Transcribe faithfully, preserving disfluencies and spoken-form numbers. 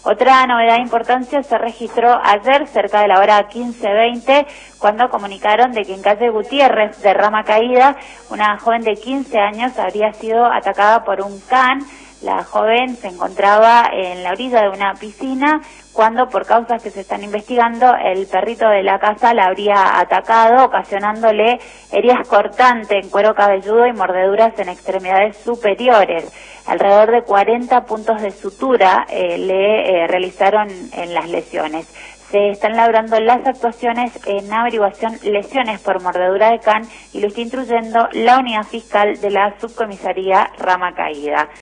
Otra novedad de importancia se registró ayer cerca de la hora quince veinte, cuando comunicaron de que en calle Gutiérrez de Rama Caída, una joven de quince años habría sido atacada por un can. La joven se encontraba en la orilla de una piscina cuando, por causas que se están investigando, el perrito de la casa la habría atacado, ocasionándole heridas cortantes en cuero cabelludo y mordeduras en extremidades superiores. Alrededor de cuarenta puntos de sutura eh, le eh, realizaron en las lesiones. Se están labrando las actuaciones en averiguación lesiones por mordedura de can y lo está instruyendo la unidad fiscal de la subcomisaría Rama Caída.